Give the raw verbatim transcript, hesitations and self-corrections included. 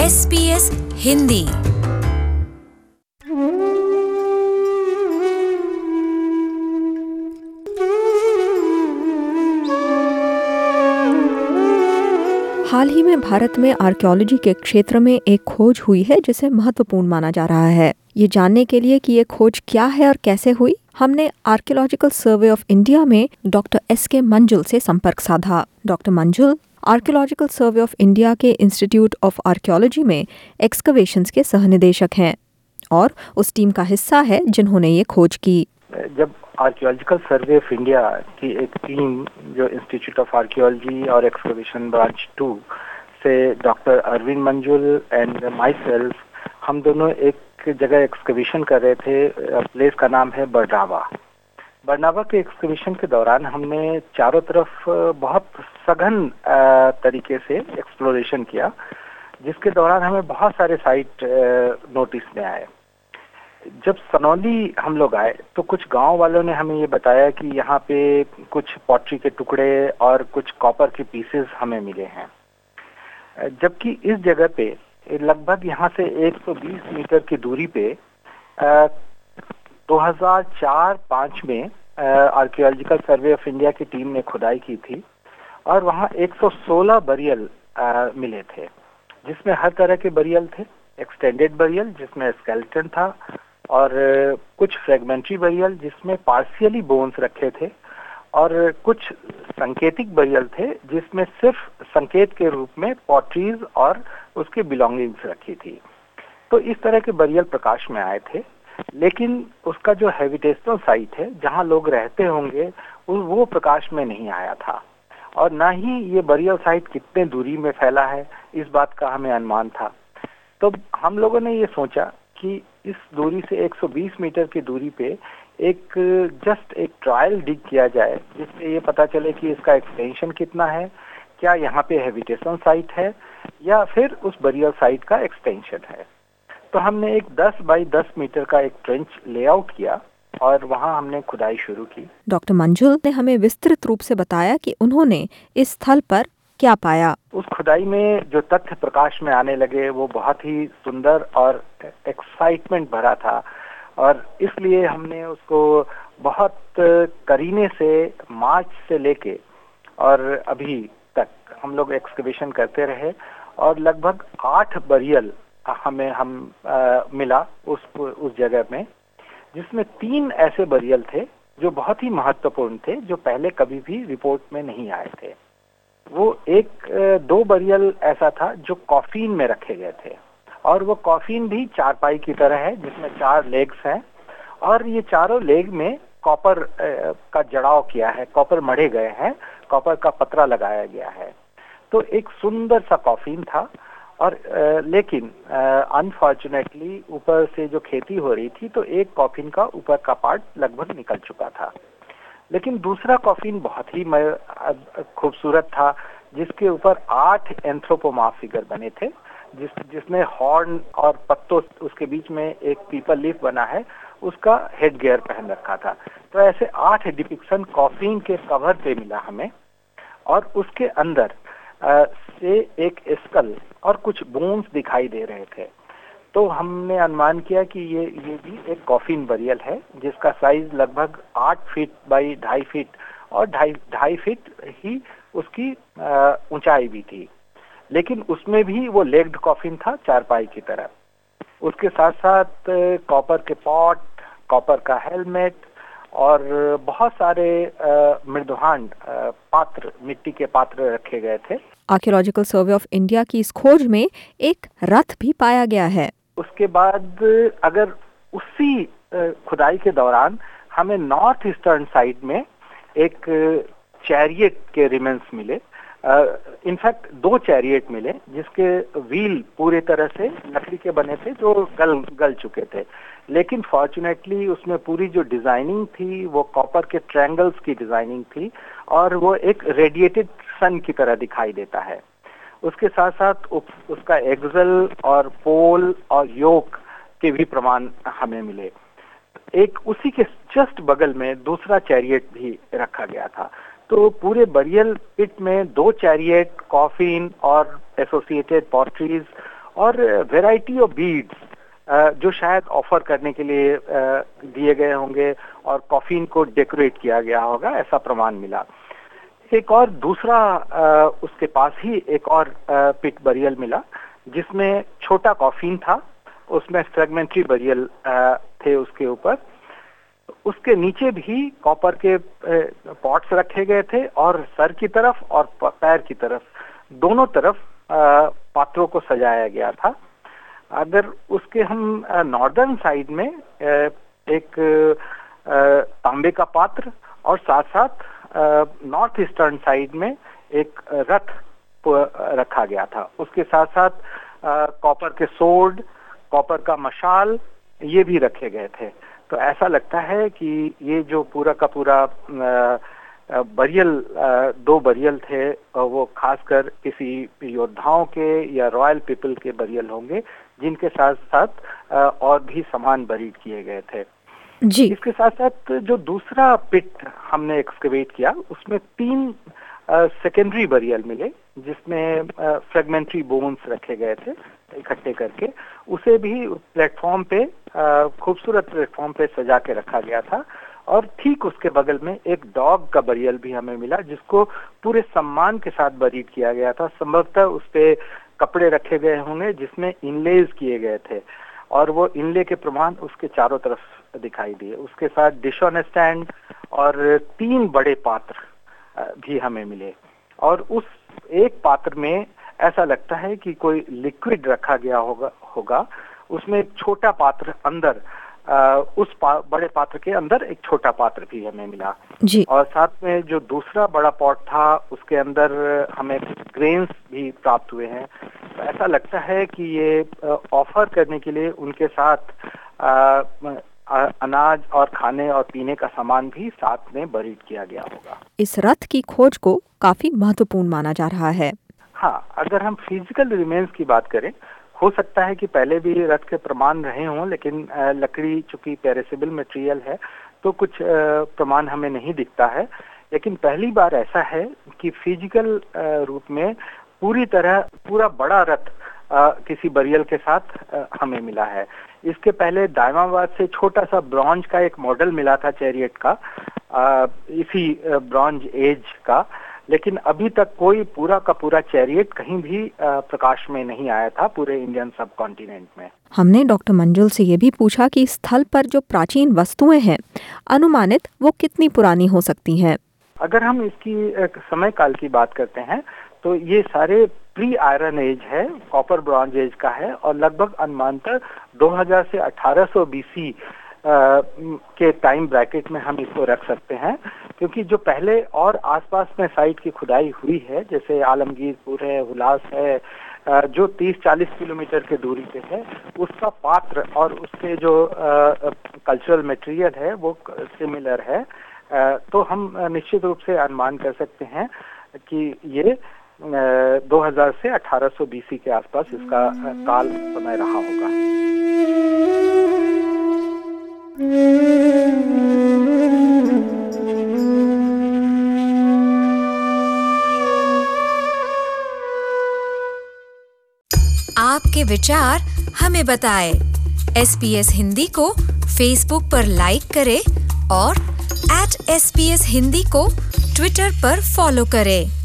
S B S Hindi. हाल ही में भारत में आर्कियोलॉजी के क्षेत्र में एक खोज हुई है जिसे महत्वपूर्ण माना जा रहा है। ये जानने के लिए कि ये खोज क्या है और कैसे हुई, हमने आर्कियोलॉजिकल सर्वे ऑफ इंडिया में डॉक्टर एस के मंजुल से संपर्क साधा। Doctor Manjul archaeological survey of India के इंस्टीट्यूट ऑफ आर्कियोलॉजी में एक्सकवेशंस के सहनिदेशक हैं और उस टीम का हिस्सा है जिन्होंने ये खोज की। जब आर्कियोलॉजिकल सर्वे ऑफ इंडिया की एक टीम जो इंस्टीट्यूट ऑफ आर्कियोलॉजी और एक्सकवेशन ब्रांच टू से doctor Arvind Manjul and my self, हम दोनों एक जगह एक्सकवेशन कर रहे थे। प्लेस का नाम है बरनावा। बरनावा के एक्सकवेशन के दौरान हमने चारों तरफ बहुत सघन तरीके से एक्सप्लोरेशन किया, जिसके दौरान हमें बहुत सारे साइट नोटिस में आए। जब सनौली हम लोग आए तो कुछ गांव वालों ने हमें ये बताया कि यहाँ पे कुछ पॉटरी के टुकड़े और कुछ कॉपर के पीसेस हमें मिले हैं, जबकि इस जगह पे लगभग यहाँ से एक सौ बीस मीटर की दूरी पे दो हज़ार चार पाँच में आर्कियोलॉजिकल सर्वे ऑफ इंडिया की टीम ने खुदाई की थी और वहाँ एक सौ सोलह बरियल मिले थे, जिसमें हर तरह के बरियल थे। एक्सटेंडेड बरियल जिसमें स्केलेटन था और कुछ फ्रेगमेंट्री बरियल जिसमें पार्शियली बोन्स रखे थे और कुछ संकेतिक बरियल थे जिसमें सिर्फ संकेत के रूप में पॉटरीज और उसके बिलोंगिंग्स रखी थी। तो इस तरह के बरियल प्रकाश में आए थे, लेकिन उसका जो हैबिटेशनल साइट है जहां लोग रहते होंगे वो प्रकाश में नहीं आया था और ना ही ये बरियल साइट कितने दूरी में फैला है इस बात का हमें अनुमान था। तो हम लोगों ने ये सोचा कि इस दूरी से एक सौ बीस मीटर की दूरी पे एक जस्ट एक ट्रायल डिग किया जाए, जिससे ये पता चले कि इसका एक्सटेंशन कितना है, क्या यहाँ पे हैबिटेशन साइट है या फिर उस बरियल साइट का एक्सटेंशन है। तो हमने एक दस बाई दस मीटर का एक ट्रेंच लेआउट किया और वहाँ हमने खुदाई शुरू की। डॉक्टर मंजुल ने हमें विस्तृत रूप से बताया कि उन्होंने इस स्थल पर क्या पाया। उस खुदाई में जो तथ्य प्रकाश में आने लगे वो बहुत ही सुंदर और एक्साइटमेंट भरा था और इसलिए हमने उसको बहुत करीने से मार्च से लेके और अभी तक हम लोग एक्सकवेशन करते रहे और लगभग आठ बरियल हमें हम आ, मिला उस उस जगह में, जिसमें तीन ऐसे बरियल थे जो बहुत ही महत्वपूर्ण थे, जो पहले कभी भी रिपोर्ट में नहीं आए थे। वो एक दो बरियल ऐसा था जो कॉफिन में रखे गए थे और वो कॉफिन भी चारपाई की तरह है जिसमें चार लेग्स हैं और ये चारों लेग में कॉपर का जड़ाव किया है, कॉपर मढ़े गए हैं, कॉपर का पतरा लगाया गया है। तो एक सुंदर सा कॉफिन था और लेकिन अनफॉर्चुनेटली ऊपर से जो खेती हो रही थी तो एक कॉफिन का ऊपर का पार्ट लगभग निकल चुका था, लेकिन दूसरा कॉफिन बहुत ही खूबसूरत था जिसके ऊपर आठ एंथ्रोपोमॉर्फ फिगर बने थे, जिस जिसमें हॉर्न और पत्तों उसके बीच में एक पीपल लीफ बना है, उसका हेड गियर पहन रखा था। तो ऐसे आठ डिपिक्शन कॉफिन के कवर पे मिला हमें और उसके अंदर आ, से एक स्कल और कुछ बोन्स दिखाई दे रहे थे। तो हमने अनुमान किया कि ये ये भी एक कॉफिन बरियल है जिसका साइज लगभग आठ फीट बाई ढाई फीट और ढाई ढाई फीट ही उसकी ऊंचाई भी थी, लेकिन उसमें भी वो लेग्ड कॉफिन था चारपाई की तरह। उसके साथ साथ कॉपर के पॉट, कॉपर का हेलमेट और बहुत सारे मृदुहांड पात्र, मिट्टी के पात्र रखे गए थे। आर्कियोलॉजिकल सर्वे ऑफ इंडिया की इस खोज में एक रथ भी पाया गया है। उसके बाद अगर उसी खुदाई के दौरान हमें नॉर्थ ईस्टर्न साइड में एक चैरियट के रिमेन्स मिले, इनफैक्ट दो चैरियट मिले जिसके व्हील पूरे तरह से लकड़ी के बने थे जो गल गल चुके थे, लेकिन फॉर्चुनेटली उसमें पूरी जो डिजाइनिंग थी वो कॉपर के ट्रायंगल्स की डिजाइनिंग थी और वो एक रेडिएटेड सन की तरह दिखाई देता है। उसके साथ साथ उसका एक्सल और पोल और योक के भी प्रमाण हमें मिले। एक उसी के जस्ट बगल में दूसरा चैरियट भी रखा गया था। तो पूरे बरियल पिट में दो चैरियट, कॉफिन और एसोसिएटेड पॉटरीज और वैरायटी ऑफ बीड्स जो शायद ऑफर करने के लिए दिए गए होंगे और कॉफिन को डेकोरेट किया गया होगा, ऐसा प्रमाण मिला। एक और दूसरा उसके पास ही एक और पिट बरियल मिला जिसमें छोटा कॉफिन था, उसमें फ्रेगमेंट्री बरियल थे उसके ऊपर। उसके नीचे भी कॉपर के पॉट्स रखे गए थे और सर की तरफ और पैर की तरफ, दोनों तरफ पात्रों को सजाया गया था। अगर उसके हम नॉर्दर्न साइड में एक तांबे का पात्र और साथ साथ नॉर्थ ईस्टर्न साइड में एक रथ रखा गया था। उसके साथ साथ कॉपर के सोर्ड, कॉपर का मशाल, ये भी रखे गए थे। तो ऐसा लगता है कि ये जो पूरा का पूरा बरियल, दो बरियल थे, वो खासकर किसी योद्धाओं के या रॉयल पीपल के बरियल होंगे जिनके साथ साथ और भी सामान बरीड किए गए थे जी। इसके साथ साथ जो दूसरा पिट हमने एक्सकेवेट किया उसमें तीन सेकेंडरी बरियल मिले जिसमें फ्रेगमेंट्री बोन्स रखे गए थे इकट्ठे करके। उसे भी प्लेटफॉर्म पे, खूबसूरत प्लेटफॉर्म पे सजा के रखा गया था। और ठीक उसके बगल में एक डॉग का बरियल भी हमें मिला जिसको पूरे सम्मान के साथ बरीड किया गया था। संभवतः उस पे कपड़े रखे गए होंगे जिसमें इनलेज किए गए थे और वो इनले के प्रमाण उसके चारों तरफ दिखाई दिए। उसके साथ डिश ऑन स्टैंड और तीन बड़े पात्र भी हमें मिले और उस एक पात्र में ऐसा लगता है कि कोई लिक्विड रखा गया होगा होगा उसमें एक छोटा पात्र अंदर, आ, उस पा, बड़े पात्र के अंदर एक छोटा पात्र भी हमें मिला जी। और साथ में जो दूसरा बड़ा पॉट था उसके अंदर हमें ग्रेन्स भी प्राप्त हुए हैं। तो ऐसा लगता है कि ये ऑफर करने के लिए उनके साथ आ, अनाज और खाने और पीने का सामान भी साथ में बरीड किया गया होगा। इस रथ की खोज को काफी महत्वपूर्ण माना जा रहा है। हाँ, अगर हम फिजिकल रिमेन्स की बात करें, हो सकता है कि पहले भी रथ के प्रमाण रहे हों, लेकिन लकड़ी चूंकि पेरिसेबल मटेरियल है तो कुछ प्रमाण हमें नहीं दिखता है। लेकिन पहली बार ऐसा है कि फिजिकल रूप में पूरी तरह पूरा बड़ा रथ आ, किसी बरियल के साथ आ, हमें मिला है। इसके पहले दाइमाबाद से छोटा सा ब्रॉन्ज का एक मॉडल मिला था चैरियट का, आ, इसी ब्रॉन्ज एज का, लेकिन अभी तक कोई पूरा का पूरा चैरियट कहीं भी आ, प्रकाश में नहीं आया था पूरे इंडियन सब कॉन्टिनेंट में। हमने डॉक्टर मंजुल से ये भी पूछा कि स्थल पर जो प्राचीन वस्तुएं हैं अनुमानित वो कितनी पुरानी हो सकती हैं। अगर हम इसकी समय काल की बात करते हैं तो ये सारे प्री आयरन एज है, कॉपर ब्रॉन्ज एज का है और लगभग अनुमानतः दो हज़ार से अठारह सौ बीसी के टाइम ब्रैकेट में हम इसको रख सकते हैं, क्योंकि जो पहले और आसपास में साइट की खुदाई हुई है जैसे आलमगीरपुर है, हुलास है, जो तीस चालीस किलोमीटर के दूरी पे है, उसका पात्र और उसके जो कल्चरल मटेरियल है वो सिमिलर है। तो हम निश्चित रूप से अनुमान कर सकते हैं कि ये दो हज़ार से अठारह सौ बीसी के आसपास इसका काल समय रहा होगा। आपके विचार हमें बताएं। एस बी एस हिंदी को फेसबुक पर लाइक करें और at S B S Hindi को ट्विटर पर फॉलो करें।